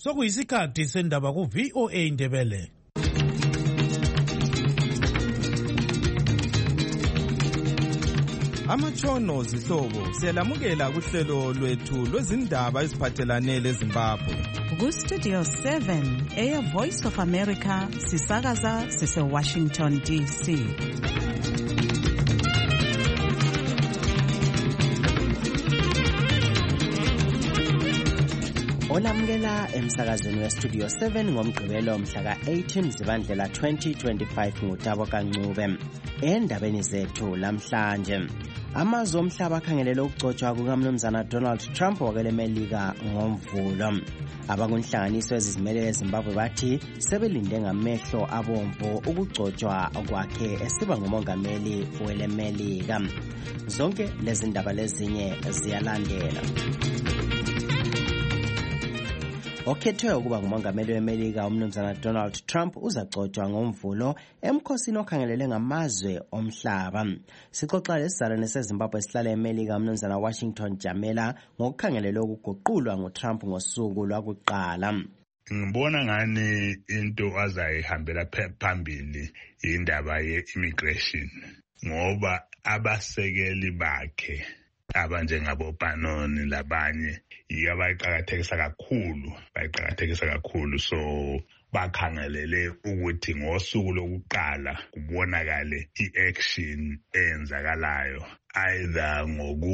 Sokuyisikhathi sendaba ku VOA Indebele. Amatshono zihlobo siyalamukela kuhlelo lwethu lwezindaba eziphathelane leZimbabwe. Ku-Studio 7 Air Voice of America sisakaza sise-Washington DC. Olamukela emsakazweni weStudio 7 ngomgqibelo mhla ka-18 Zibandlela 2025 ngutabo kaNcube. Endabeni zethu lamhlanje, amazwe omhlaba akhangelele ukugcotshwa kukaMnumzana Donald Trump wakele Melika ngomvulo. Abakunhlanganiso ezizimele eZimbabwe bathi sebelinde ngamehlo abomvu ukugcotshwa kwakhe esiba ngumongameli wele Melika. Zonke lezi ndaba lezinye ziyalandela. Okhethwe ukuba ngumongameli weMelika uMnumzana Donald Trump uzagcotshwa ngomvulo emkhosini okhangelele ngamazwe omhlaba. Sixoxa lesizalwane seZimbabwe esihlala eMelika uMnumzana Washington Jamela ngokukhangelele ukuguqulwa nguTrump ngosuku lwakuqala. Ngibona ngani into azayihambela phambili indaba ye-immigration ngoba abasekeli bakhe abanjengabo Bannon labanye bayiqakathekisa kakhulu so bakhangelele ukuthi ngosuku lokuqala kubonakale i-action eyenzakalayo either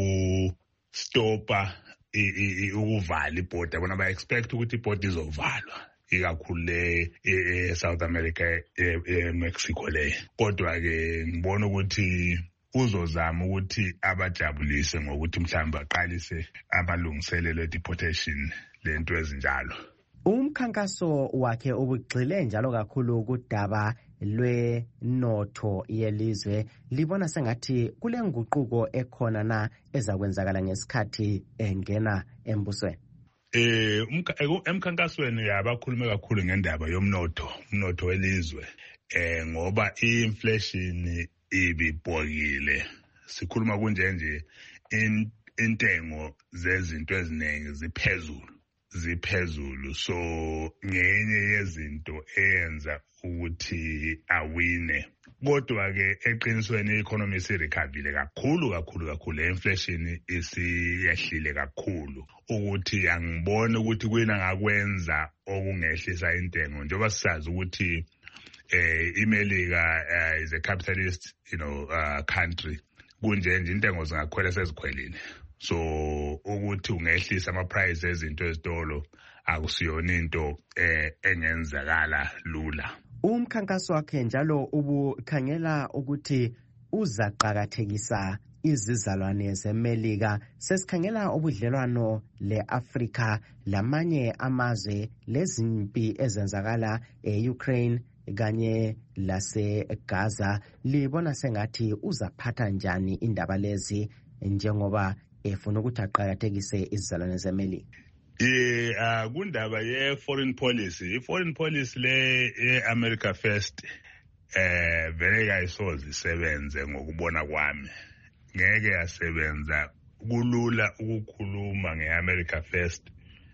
ngokustopa ukuvala ibhodi. Abona ba-expect ukuthi ibhodi izovalwa ikakhulu e-South America, e-Mexico le. Kodwa-ke ngibona ukuthi uzozama ukuthi abajabulise ngokuthi mhlawumbe aqalise amalungiselelo e-deportation lento ezinjalo. Umkhankaso wakhe ubugxile njalo kakhulu kudaba lwenotho yelizwe. Libona sengathi kule nguquko ekhona na ezakwenzakala ngesikhathi engena embusweni? Emkhankasweni yabakhulume kakhulu ngendaba umnotho welizwe ngoba i-inflation ibibhokile. Sikhuluma kunje intengo zezinto eziningi ziphezulu so ngenye yezinto eyenza ukuthi awine. Kodwa-ke eqinisweni i-economy isirecoverile kakhulu. Inflation isiyehlile kakhulu ukuthi angiboni ukuthi kuyina ngakwenza okungehlisa intengo njengoba sisazi ukuthi iMelika is a capitalist country. Kunje intengo zingakhwela sezikhwelile. So ukuthi ungehlisa ama-price ezinto ezitolo akusiyona into engenzakala lula. Umkhankaso wakhe njalo ubukhangela ukuthi uzaqakathekisa izizalwane zeMelika. Sesikhangela ubudlelwano le-Afrika lamanye amazwe lezimpi ezenzakala e-Ukraine kanye lase-Gaza. Libona sengathi uzaphatha njani indaba lezi njengoba efuna ukuthi aqakathekise izizalwane zeMelika? Kundaba ye-foreign policy. I-foreign policy le America First vele kayisoze isebenze ngokubona kwami. Ngeke yasebenza. Kulula ukukhuluma nge-America First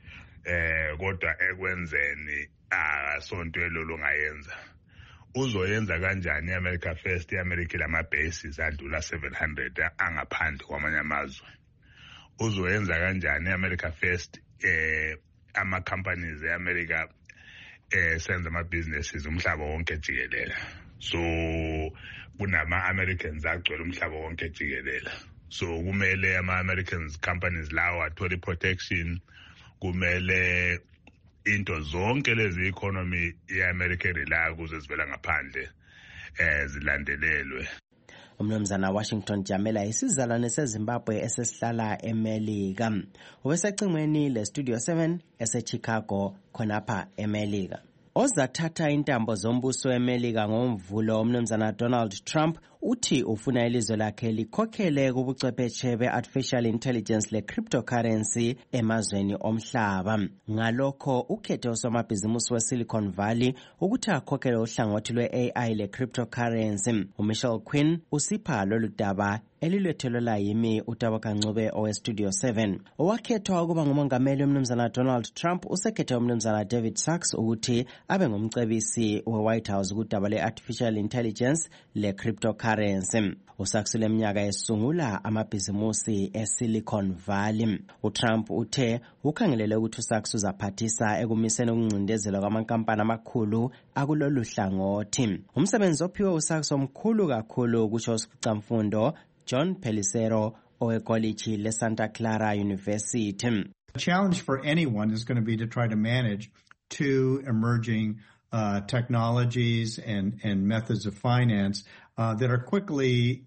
kodwa ekwenzeni sonto elolo ngayenza. Uzoyenza kanjani i-America First? I-America lama-bases adlula 700 angaphandle kwamanye amazwe. Uzoyenza kanjani i-America First? Ama-companies e-America senza ama-businesses umhlaba wonke jikelele. So kunama-Americans agcwele umhlaba wonke jikelele. So kumele ama-Americans companies lawo athole protection. Kumele into zonke lezi economy ye-America relayo kuze zivela ngaphandle zilandelelwe. Umnumzana Washington Jamela isizalwane seZimbabwe esesihlala eMelika. Ubesecingweni leStudio 7 eseChicago khonapha eMelika. Ozathatha intambo zombuso weMelika ngomvulo uMnumzana Donald Trump uthi ufuna ilizwe lakhe likhokhele kubuchwepheshe be-artificial intelligence le-cryptocurrency emazweni omhlaba. Ngalokho ukhethe usomabhizimusi we-Silicon Valley ukuthi akhokhele uhlangothi lwe-AI le-cryptocurrency. uMichelle Quinn usipha lolu daba elilwethelwa yimi uTabo Kancube oweStudio 7. Owakhethwa ukuba ngumongameli umnumzana Donald Trump usekhethe umnumzana David Sachs ukuthi abe ngumcebisi we-White House kudaba le-artificial intelligence le-cryptocurrency. uSachs leminyaka esungula amabhizimusi eSilicon Valley. uTrump uthe ukhangelele ukuthi uSachs uzaphathisa ekumiseni ukuncindezelwa kwamankampani amakhulu akulolu hlangothi. Umsebenzi ophiwe uSachs omkhulu kakhulu kusho uSicamfundo John Pelicero owekoliji leSanta Clara University. The challenge for anyone is going to be to try to manage two emerging technologies and methods of finance that are quickly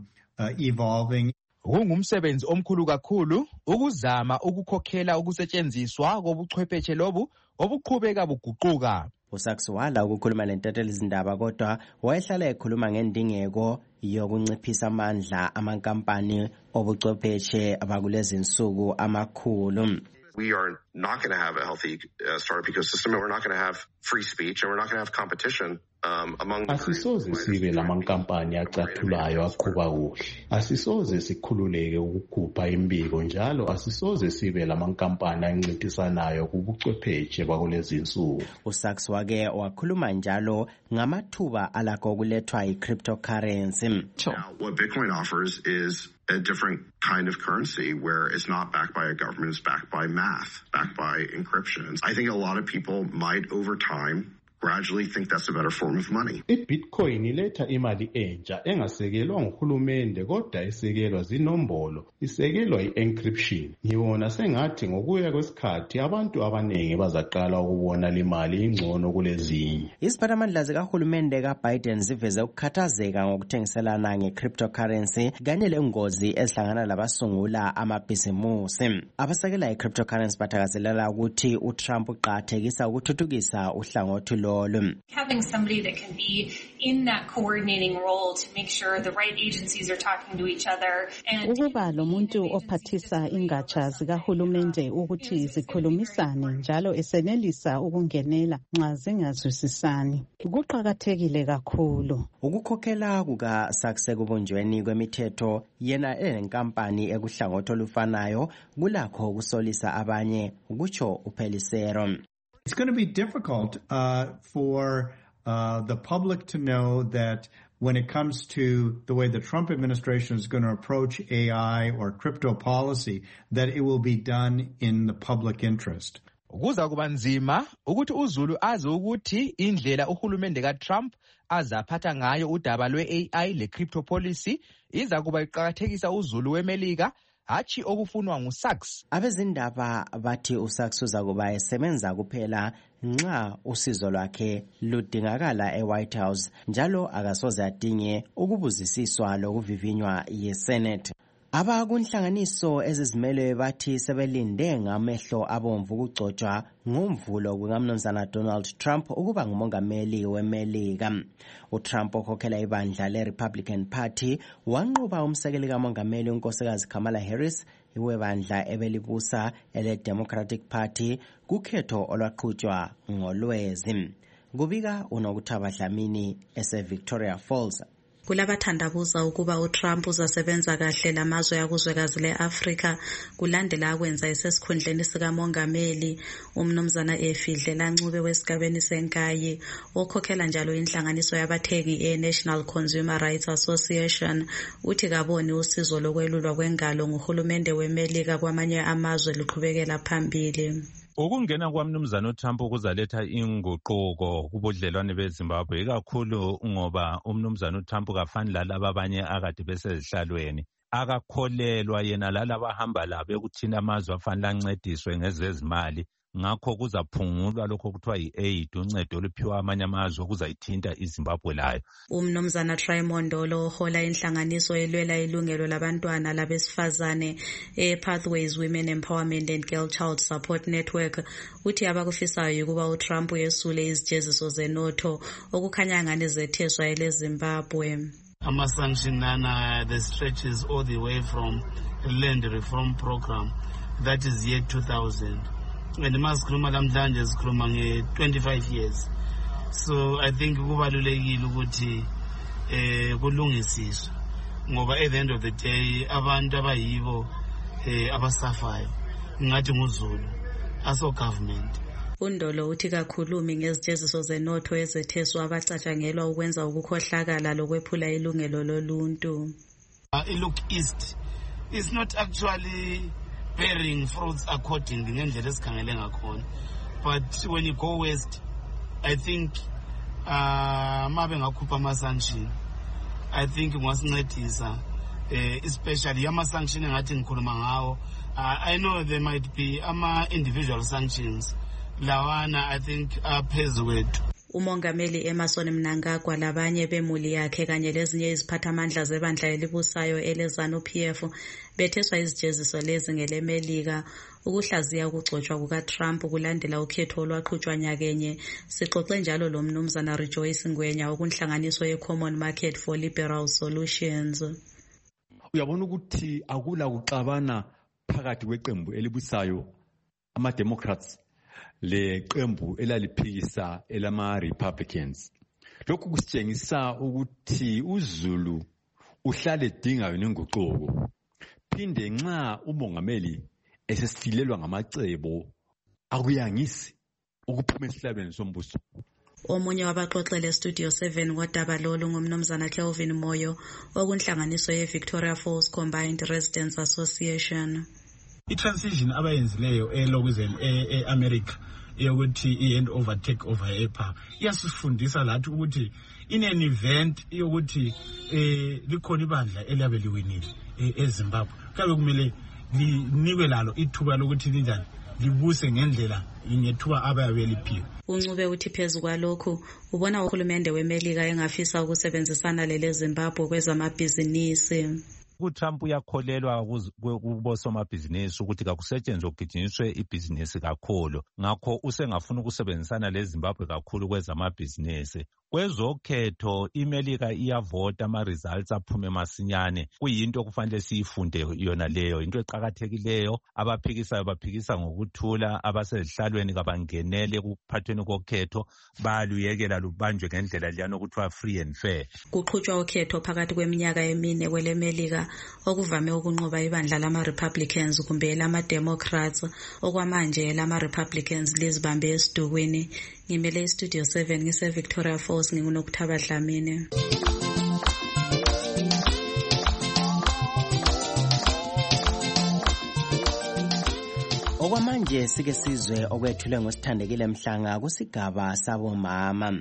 evolving. Kungumsebenzi omkhulu kakhulu ukuzama ukukhokhela ukusetshenziswa kobuchwepheshe lobu obuqhubeka buguquka. uSachs wala ukukhuluma lentethelizindaba kodwa wayehlala ekhuluma ngendingeko yokunciphisa amandla amankampani obuchwepheshe abakulezi insuku amakhulu. We are not going to have a healthy startup ecosystem, and we're not going to have free speech, and we're not going to have competition among the Asisoze sibe lamankampani acathulayo aqhuba kuhle. Asisoze sikhululeke ukukhupha imbiko njalo asisoze sibe lamankampani ancintisanayo kubuchwepheshe bakulezi insuku. uSachs wake wakhuluma njalo ngamathuba alakho kulethwa i-cryptocurrency. Now, what Bitcoin offers is a different kind of currency where it's not backed by a government, it's backed by math, backed by encryption. I think a lot of people might over time gradually think that's a better form of money. iBitcoin iletha imali entsha engasekelwa nguhulumende kodwa isekelwa zinombolo, isekelwa i-encryption. Ngibona sengathi ngokuya kwesikhathi abantu abaningi bazaqala ukubona limali ingcono kulezinye. Iziphathamandla zikahulumende kaBiden ziveze ukukhathazeka ngokuthengiselana nge-cryptocurrency kanye lengozi ezihlangana labasungula amabhizimusi. Abasekela i-cryptocurrency bathakazelela ukuthi uTrump uqathekisa ukuthuthukisa uhlangothi lo. Having somebody that can be in that coordinating role to make sure the right agencies are talking to each other. Ukuba lo muntu ophathisa ingatsha zikahulumende ukuthi zikhulumisane njalo esenelisa ukungenela nxa zingazwisisani kuqhakathekile kakhulu. Ukukhokhela kukaSachs ekubunjweni kwemithetho yena enenkampani ekuhlangothi olufanayo kulakho ukusolisa abanye kutsho uPelicero. It's going to be difficult for the public to know that when it comes to the way the Trump administration is going to approach AI or crypto policy, that it will be done in the public interest. Kuza kuba nzima ukuthi uZulu azi ukuthi indlela uhulumende kaTrump azaphatha ngayo udaba lwe-AI le-crypto policy iza kuba iqakathekisa uZulu weMelika hachi okufunwa nguSachs. Abezindaba bathi uSachs uzakuba esebenza kuphela nxa usizo lwakhe ludingakala eWhite House njalo akasoze adinge ukubuzisiswa lokuvivinywa yeSenate. Abakunhlanganiso ezizimele bathi sebelinde ngamehlo abomvu ukugcotshwa ngomvulo kukamnumzana Donald Trump ukuba ngumongameli weMelika. uTrump okhokhela ibandla leRepublican Party wanqoba umsekeli kamongameli unkosikazi Kamala Harris iwebandla ebelibusa ele-Democratic Party kukhetho olwaqhutshwa ngolwezi. Kubika uNokuthaba Dlamini ese-Victoria Falls. Kulabathandabuza ukuba uTrump uzasebenza kahle lamazwe yakuzwekazi leAfrika kulandela akwenza esesikhundleni sikamongameli. Umnumzana Efidlela Ncube wesigabeni senkayi okhokhela njalo inhlanganiso yabathengi eNational Consumer Rights Association uthi kaboni usizo lokwelulwa kwengalo nguhulumende weMelika kwamanye amazwe luqhubekela phambili. Ukungena kwamnumzana uTrump kuzaletha inguquko kubudlelwane beZimbabwe ikakhulu ngoba umnumzana uTrump kafani lalabo abanye akade besezihlalweni akakholelwa yena lalabo ahamba labo ekuthina amazwe afanele ancediswe ngezezimali ngakho kuzaphungulwa lokho kuthiwa yi-aid uncedo oluphiwa amanye amazwe kuzayithinta iZimbabwe layo. Umnumzana Traymondo ohola inhlanganiso elwela ilungelo labantwana labesifazane Pathways Women Empowerment and Girl Child Support Network uthi abakufisayo ukuba uTrump yesule izijeziso zenotho okukhanya ngani zetheswa eleZimbabwe. Ama-sanction nana, the stretches all the way from land reform program, that is year 2000. And masikhuluma lamhlanje sikhuluma nge-25 years. So I think kubalulekile ukuthi kulungisiswe ngoba at the end of the day abantu abayibo abasafayo ngathi nguZulu aso government. uNdolo uthi kakhulumi ngezijeziso zenotho ezetheswa abacatshangelwa ukwenza ukukhohlakala lokwephula ilungelo loluntu. Look east is not actually bearing fruits according ngendlela esikhangele ngakhona, but when you go west I think mabe ngakhupha ama-sanction I think ngwasincedisa especially ama-sanction engathi ngikhuluma ngawo. I know there might be ama-individual sanctions lawana I think aphezu kwethu. Umongameli Emmerson Mnangagwa labanye bemuli yakhe kanye lezinye iziphathamandla zebandla elibusayo eleZANU-PF betheswa izijeziso lezi ngelemelika ukuhlaziya ukugcotshwa kukaTrump kulandela ukhetho olwaqhutshwa nyakenye. Sixoxe njalo lo mnumzana Rejoice Ngwenya okunhlanganiso ye-Common Market for Liberal Solutions. Uyabona ukuthi akula kuxabana phakathi kweqembu elibusayo ama-Democrats leqembu elaliphikisa elama-Republicans. Lokhu kusitshengisa ukuthi uZulu uhlale edinga yona inguquko. Phinde nxa umongameli esesifilelwa ngamacebo akuyangisi ukuphuma esihlalweni sombuso. Omunye wabaxoxele Studio 7 kodaba lolu ngumnumzana Kelvin Moyo okunhlanganiso ye-Victoria Falls Combined Residents Association. I-transition abayenzileyo elokuzeni e-America yokuthi i-hand over take over ePA iyasifundisa lathi ukuthi in an event yokuthi likhona ibandla eliyabe liwinile eZimbabwe kabe kumele linikwe lalo ithuba lokuthi linjani libuse ngendlela ingethuba abayabe liphiwe. Uncube uthi phezu kwalokhu ubona uhulumende weMelika engafisa ukusebenzisana leZimbabwe kwezamabhizinisi. uTrump uyakholelwa kubosomabhizinisi ukuthi kakusetshenzwe kugijinyiswe ibhizinisi kakhulu. Ngakho usengafuna ukusebenzisana leZimbabwe kakhulu kwezamabhizinisi. Kwezokhetho iMelika iyavota ama-results aphume masinyane. Kuyinto okufanele siyifunde yona leyo. Into eqhakathekileyo abaphikisayo baphikisa ngokuthula abasezihlalweni kabangenele kuphathweni kokhetho bayaluyekela lubanjwe ngendlela liyana okuthiwa free and fair. Kuqhutshwa ukhetho phakathi kweminyaka emine kweleMelika okuvame ukunqoba ibandla lama-Republicans kumbe lama-Democrats. Okwamanje lama-Republicans lizibambe esidukweni. Ngimele iStudio 7 ngise-Victoria Falls nginguNokuthaba Dlamini. Okwamanje sike sizwe okwethulwe ngosithandekile Mhlanga kusigaba sabomama.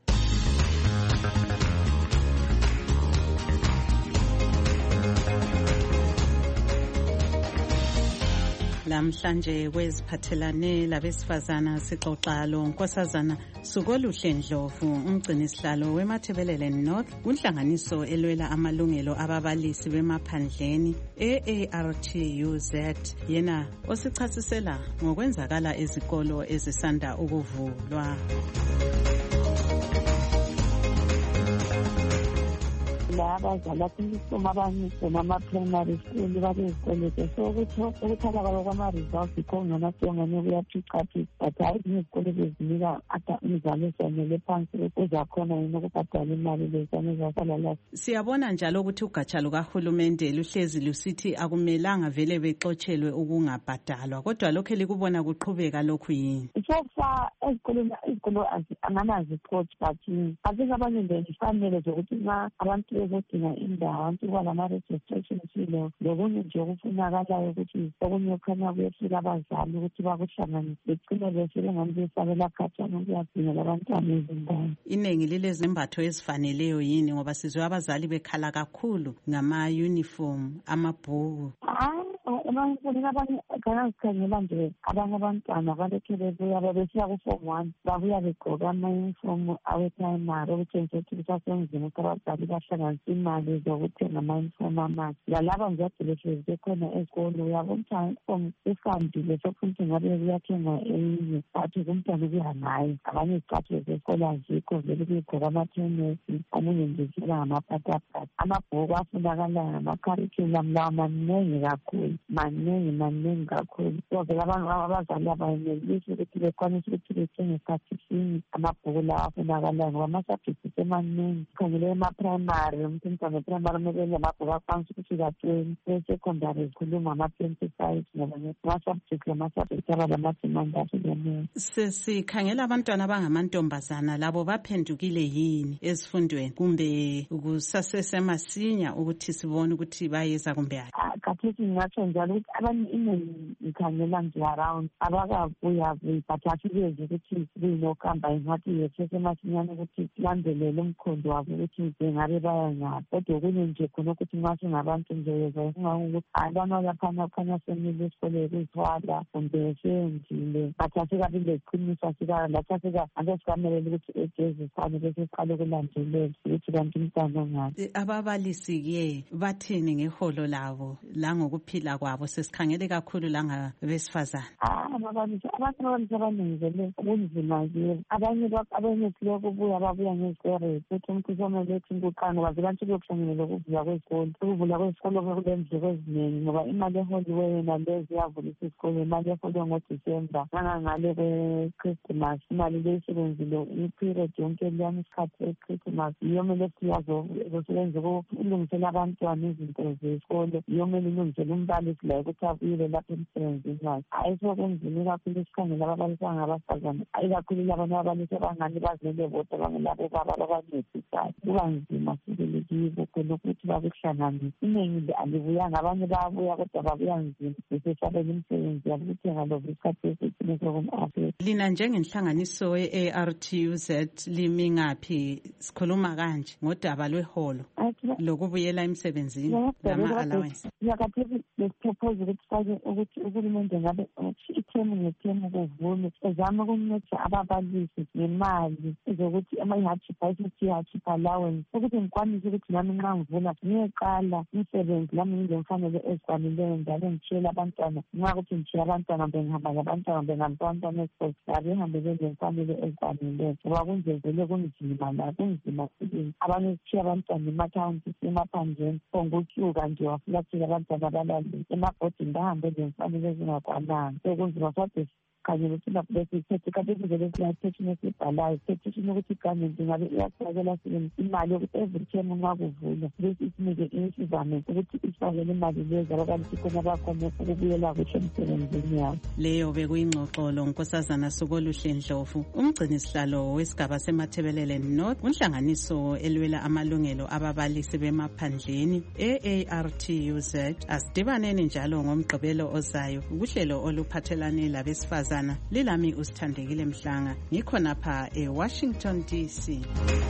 Lamhlanje kweziphathelane labesifazana sixoxa lo Nkosazana Sukoluhle Ndlovu umgcini sihlalo weMathebelele North kunhlanganiso elwela amalungelo ababalisi bemaphandleni AARTUZ yena osichasisela ngokwenzakala ezikolo ezisanda ukuvulwa. Abazali abafunisoma abanye nama-primary school babezikole so ukuthalakala kwama-results ikhona siyongane kuyaphicaphisa but hayi izikole bezinika ata umzali esanele phansi kuzakhona yini ukubhadala imali lezane zasala lapho. Siyabona njalo ukuthi ugatsha lukahulumende luhlezi lusithi akumelanga vele bexotshelwe ukungabhadalwa kodwa lokho likubona kuqhubeka lokhu yini? So far izikolo anganazicoach but abanye abanye ngifanele zokuthi abantu bezodinga indawo abantu kwalama-registration silo lokunye nje okufunakalayo ukuthi okunye kukhanya kuyefika abazali ukuthi bakuhlanganise begcine besebengani besabela khatshana ukuyadingela abantwana ezindawo. Iningi lilezembatho ezifaneleyo yini ngoba sizwe abazali bekhala kakhulu ngama-uniform amabhuku? emafoni abanye kangazikhangela nje abanye abantwana balokhe bebuya babesiya ku-form 1 babuya begqoka ama-uniform awe-primary okutshengisa ukuthi kusasenzima ukuthi abazali bahlanganisa imali zokuthenga ama-uniform amahle lalaba nje ade behlezi bekhona ezikolo uyabona ukuthi uniform esihambile sokuthi ngabe kuyathenga eyinye bathi kumntwana ukuya ngayo abanye izicathulo zesikolo azikho vele kuyigqoka amathenesi omunye nje sela ngamapatapata amabhuku afunakalayo nama-curriculum lawa maningi kakhulu so vele abantu abazali abayenelisi ukuthi bekwanise ukuthi bethenge isikhathi sinye amabhuku lawa afunakalayo ngoba ama-subjects emaningi khangele ema-primary umntwana we-primary kumele amabhuku akwanisa ukuthi ka-20 e-secondary zikhuluma ama-25 ngoba ama-subject aba lamadimandi ahlukeneyo. Sikhangela abantwana abangamantombazana labo baphendukile yini ezifundweni kumbe kusasesemasinya ukuthi sibone ukuthi bayeza kumbe hayi? Kathesi ngingatsho njalo ukuthi abanye inengi ngikhangela nje around abakabuyabuyi but asibezi ukuthi kuyinokuhamba ingathi yesesemasinyane ukuthi silandelele umkhondo wabo ukuthi bengabe baya ngaphi kodwa okunye nje khona ukuthi nxa singabantu nje yeza ukuthi abana laphana khanya semile esikoleni kuzithwala kumbe sendile but asikabile iqiniso asikalathasika ande sikamelele ukuthi egezisane bese siqale ukulandelela ukuthi kanti umntwana ngathi. Ababalisi-ke bathini ngeholo labo langokuphila kwabo sesikhangele kakhulu langabesifazane? Ababalisi abaningi vele kunzima kibo abanye silokubuya babuya ngezikore futhi umkhuhlane lethu inkuqana ngoba vele abantu kuyokuhlanganyela ukuvula kwezikolo kulendleko eziningi ngoba imali eholiweyo yena lezi iyavulisa isikolo imali eholiwe ngoDisemba nangangale kwe-Christmas imali le isebenzile i-period yonke leyana isikhathi e-Christmas iyo mele siyazosebenza ukulungisela abantwana izinto zesikolo iyo mele ilungisele umbalisi layo ukuthi abuyele lapho emsebenzini wakhe hayi sokunzima kakhulu isikhangela ababalisi abangabafazane hayi kakhulu labanye ababalisi abangani bazimele bodwa bangelabo baba abancedisayo kuba nzima sibili kibo khona ukuthi bakuhlanganise iningi alibuyanga abanye bayabuya kodwa babuya nzima besesabela imisebenzi yabo ukuthenga lovo isikhathi esithile sokum-Afrika. Lina njengenhlanganiso ye-ARTUZ limi ngaphi sikhuluma kanje ngodaba lweholo lokubuyela emsebenzini nama-allowance? Yakathesi besipropose ukuthi sifake ukuthi uhulumende ngabe ithemu ngethemu kuvulwe ezame ukunceda ababalisi ngemali ezokuthi i-hardship allowance ukuthi ngikwanise ukuthi nami nxa ngivula ngiyeqala umsebenzi lami ngizemfanele ezikwanileyo njalo ngitshiyela abantwana nxa ukuthi ngitshiye abantwana bengihamba labantwana bengabantwana esikolo ngabe ihambe bezemfanele ezikwanileyo ngoba kunjezele kunzima la kunzima sibili abanye sitshiye abantwana emathawuni emaphandleni ongutyuka nje wafulathela abantwana abalali emabhodini bahambe zemfanele ezingakwananga sekunzima sade khanyela ukuthi lapho besithethe kanti esivele siyathethini esibhalayo sithethini ukuthi igamenti ngabe iyasifakela imali yokuthi every term nxa kuvulwa bese isinike isizame ukuthi isifakele imali lezi ababalisi khona bakhona ukubuyela kuhle emsebenzini yabo. Leyo bekuyingxoxolo Nkosazana Sokoluhle Ndlovu, umgcinisihlalo wesigaba seMathebelele North, unhlanganiso elwela amalungelo ababalisi bemaphandleni ARTUZ. Asidibaneni njalo ngoMgqibelo ozayo kuhlelo oluphathelane labesifazana. Lilami uSithandekile Mhlanga, ngikhona pha eWashington DC.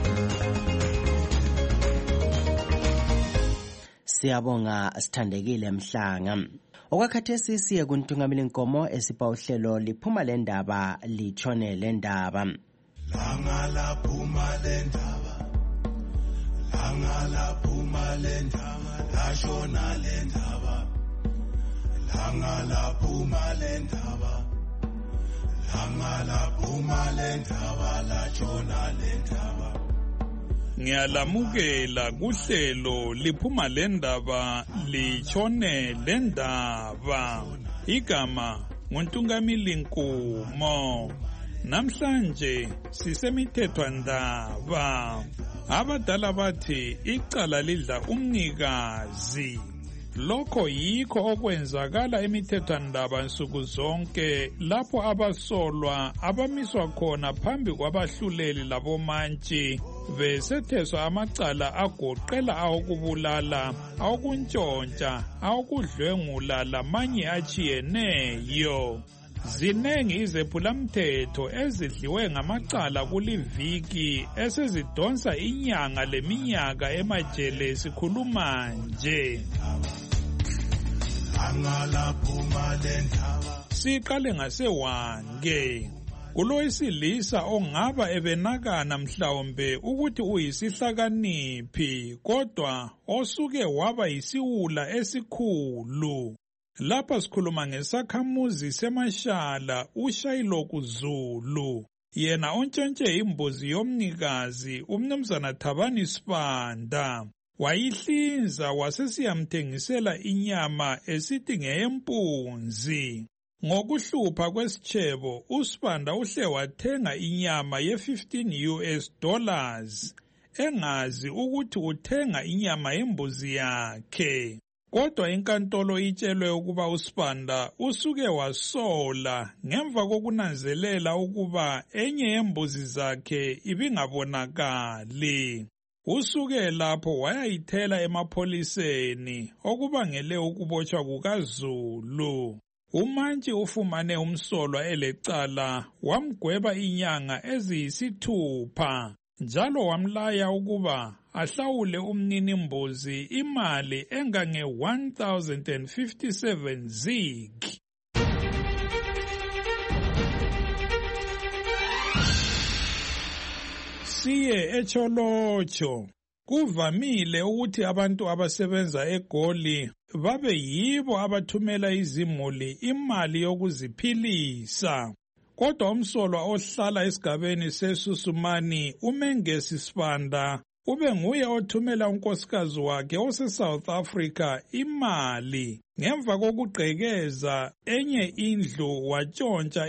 Siyabonga Sithandekile Mhlanga. Okwakhathesi siye kuntungameli Nkomo esipha uhlelo liphuma lendaba litshone lendaba. Langa laphuma lendaba, langa laphuma lendaba, lashona lendaba, langa laphuma lendaba, langa laphuma lendaba, lashona lendaba. Ngiyalamukela kuhlelo liphuma lendaba litshone lendaba. Igama nguNtungameli Nkomo. Namhlanje sisemithethwandaba. Abadala bathi icala lidla umnikazi. Lokho yikho okwenzakala emithethwandaba nsuku zonke lapho abasolwa abamiswa khona phambi kwabahluleli labomantshi besetheswa amacala agoqela awokubulala, awokuntshontsha, awokudlwengula lamanye atshiyeneyo. Zinengi izephulamthetho ezidliwe ngamacala kuliviki esezidonsa inyanga leminyaka emajele sikhuluma nje. Siqale ngasewange. Kulowesilisa ongaba ebenakana mhlawumbe ukuthi uyisihlakaniphi kodwa osuke waba yisiwula esikhulu. Lapha sikhuluma ngesakhamuzi seMashala uShayloku Zulu. Yena ontshontshe imbuzi yomnikazi umnumzana Thabani Sibanda. Wayihlinza wasesiyamthengisela inyama esithi ngeyempunzi. Ngokuhlupha kwesitshebo, uSibanda uhle wathenga inyama ye$15 engazi ukuthi uthenga inyama yembuzi yakhe. Kodwa inkantolo itshelwe ukuba uSibanda usuke wasola ngemva kokunanzelela ukuba enye yembuzi zakhe ibingabonakali. Usuke lapho wayayithela emapholiseni okubangele ukubotshwa kukaZulu. Umantshi ufumane umsolwa elecala wamgweba inyanga eziyisithupha njalo wamlaya ukuba ahlawule umninimbuzi imali engange 1057 zig. Siye eCholotsho. Kuvamile ukuthi abantu abasebenza eGoli babe yibo abathumela izimuli imali yokuziphilisa. Kodwa umsolwa ohlala esigabeni seSusumani uMengesi Sibanda ube nguye othumela unkosikazi wakhe ose-South Africa imali. Ngemva kokugqekeza enye indlu watshontsha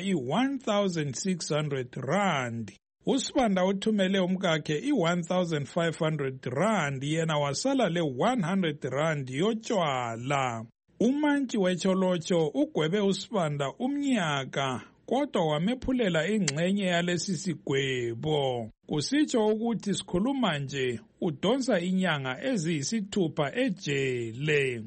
i-1,600 uSibanda uthumele umkakhe i-1,500 yena wasala le-100 yotshwala. Umantshi weCholotsho ugwebe uSibanda umnyaka kodwa wamephulela ingxenye yalesi sigwebo. Kusitsho ukuthi sikhuluma nje udonsa inyanga eziyisithupha ejele.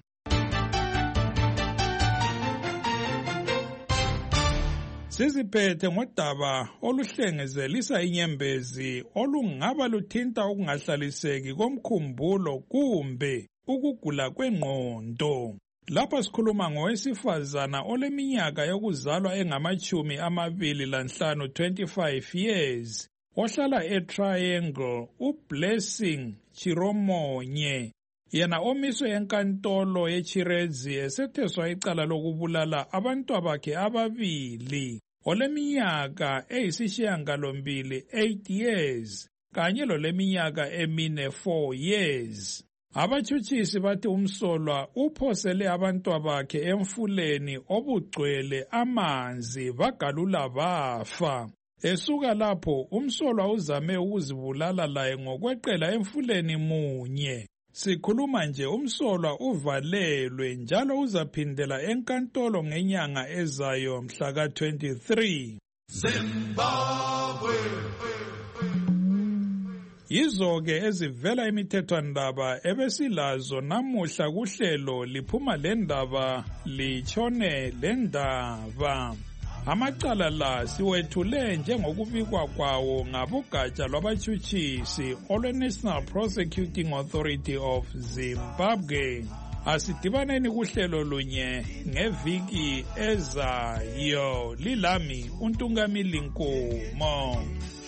Siziphethe ngodaba oluhlengezelisa inyembezi olungaba luthinta ukungahlaliseki komkhumbulo kumbe ukugula kwengqondo. Lapha sikhuluma ngowesifazana oleminyaka yokuzalwa engama-25 25 years ohlala eTriangle uBlessing Chiromonye. Yena omiswe enkantolo yeChirezi esetheswa icala lokubulala abantwabakhe ababili oleminyaka eyisishiyagalombili 8 years kanye loleminyaka emine 4 years. Abatshutshisi bathi umsolwa uphosele abantwabakhe emfuleni obugcwele amanzi bagalula bafa. Esuka lapho umsolwa uzame ukuzibulala laye ngokweqela emfuleni munye. Sikhuluma nje umsolwa uvalelwe njalo uzaphindela enkantolo ngenyanga ezayo mhla ka-23. Zimbabwe. Yizo-ke ezivela imithethwandaba ebesilazo namuhla kuhlelo liphuma lendaba litshone lendaba. Amacala la siwethule njengokubikwa kwawo ngabogatsha lwabatshutshisi olwe-National Prosecuting Authority of Zimbabwe. Asidibaneni kuhlelo lunye ngeviki ezayo. Lilami uNtungamili Nkomo.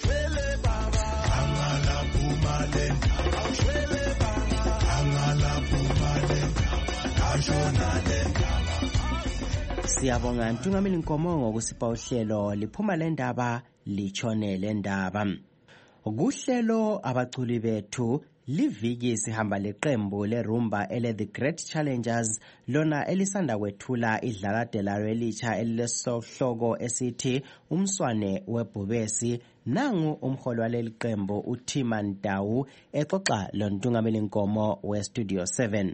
Siyabonga Ntungamili Nkomo ngokusipha uhlelo liphuma lendaba litshone lendaba. Kuhlelo abaculi bethu liviki sihamba leqembu lerumba ele The Great Challengers lona elisanda kwethula idlalade lalo elitsha elilesohloko esithi umswane webhubesi. Nangu umholi waleli qembu uThima Ndawu exoxa loNtungamili Nkomo weStudio 7.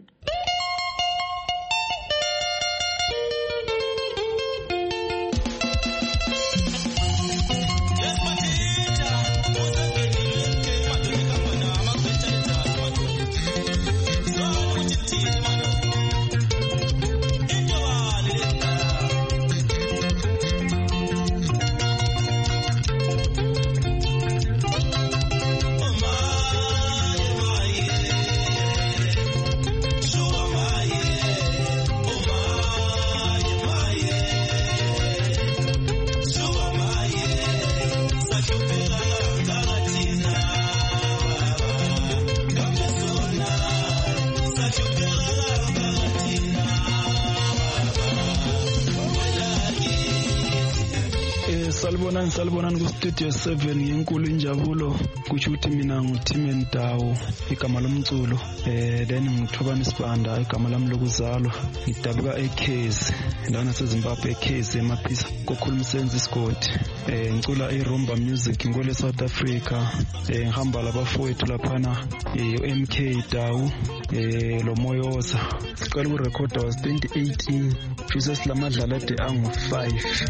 Show Salibonani ku Studio 7 ngenkulu injabulo kusho ukuthi mina nguTimen Dawo igama lomculo then ngithobani Sibanda igama lami lokuzalwa ngidabuka eKezi la naseZimbabwe eKezi emaphisa kokhuluma senze isigodi ngicula iRumba music ngole South Africa ngihamba labafowethu laphana MK Dawo lo Moyoza siqala ukurecorda was 2018 Jesus lamadlala de angu 5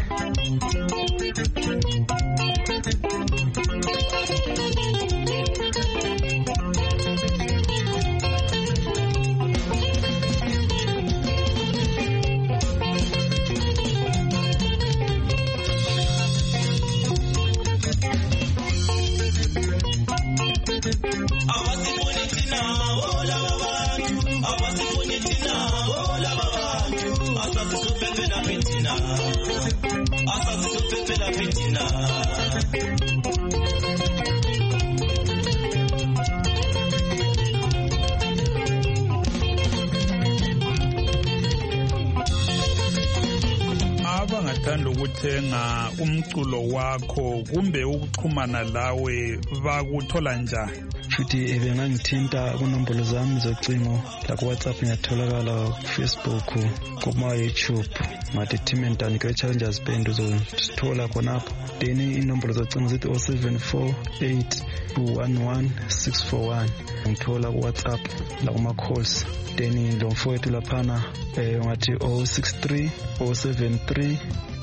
abangathanda ukuthenga umculo wakho kumbe ukuxhumana lawe bakuthola njani? Futhi bengangithinta kunombolo zami zocingo la ku WhatsApp ngiyatholakala ku Facebook kuma YouTube ngathi Timen Dawo Great Challengers Band uzosithola khonapho then inombolo zocingo zithi 0748211641 ngithola ku WhatsApp la kuma calls then lo mfowethu laphana ngathi 063 073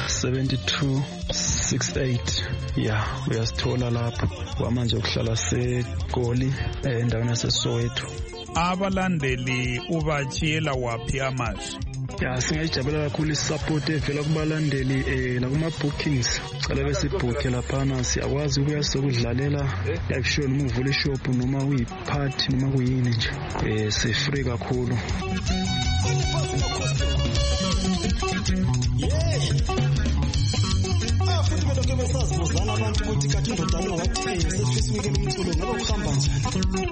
7268 uyasithola lapho kwamanje ukuhlala seGoli endaweni yaseSoweto. Abalandeli ubatshiyela waphi amazwi? Singayijabula kakhulu isupport evela kubalandeli nakuma bookings cala besibhukhe laphana siyakwazi ukuya sokudlalela live show noma uvula ishop noma uyiparty noma kuyini nje sifree kakhulu. Futhi belokhu besazibuzana abantu ukuthi kathi indoda ngathi sesifisa ukuyekela umculo ngabe ukuhamba njani.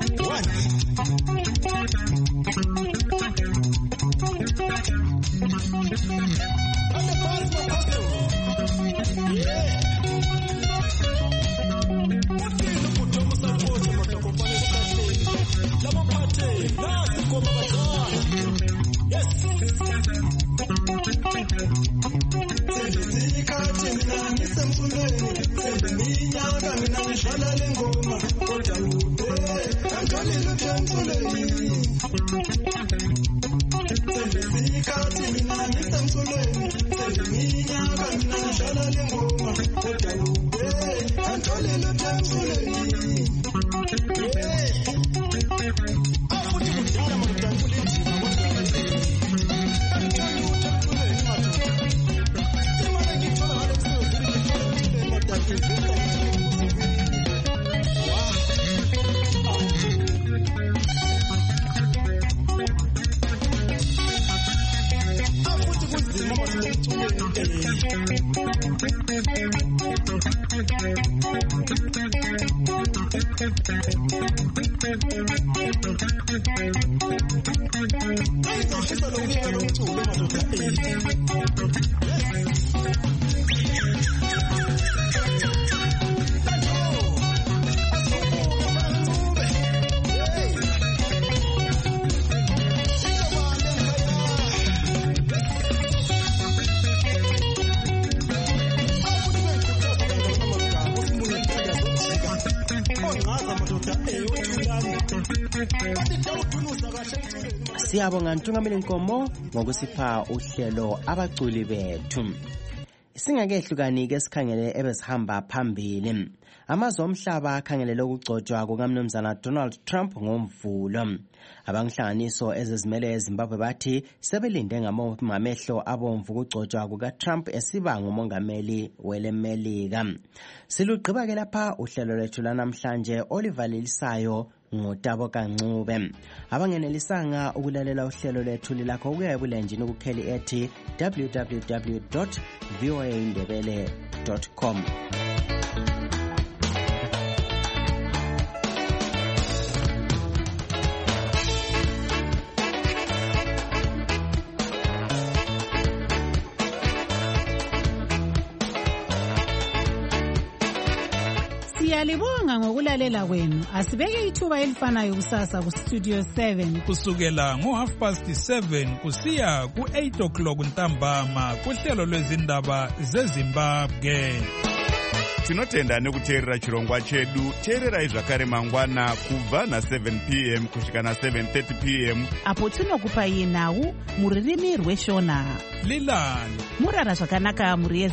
Siyabonga Ntungameli Nkomo ngokusipha uhlelo abaculi bethu. Singakehlukani ke sikhangele ebesihamba phambili. Amazwe omhlaba akhangelele ukugcotshwa kukaMnumzana Donald Trump ngoMvulo. Abanhlanganiso ezizimele eZimbabwe bathi sebelinde ngamehlo abomvu ukugcotshwa kukaTrump esiba ngumongameli welemelika. Silugqiba ke lapha uhlelo lwethu lanamhlanje olivalelisayo ngotabo kancube. Abangenelisanga ukulalela uhlelo lethu lilakho ukuya ebulenjini kukheli ethi www.voaindebele.com. Siyalibonga ngokulalela kwenu. Asibeke ithuba elifanayo kusasa ku Studio 7 kusukela ngo7:30 kusiya ku8 o'clock ntambama kuhlelo lwezindaba zeZimbabwe. Tinotenda nekuteerera chirongwa chedu. Teererai zvakare mangwana kubva na7 p.m. kusvika na7:30 p.m. apo tinokupai nhau muririmi rweshona. Lilani murara zvakanaka muri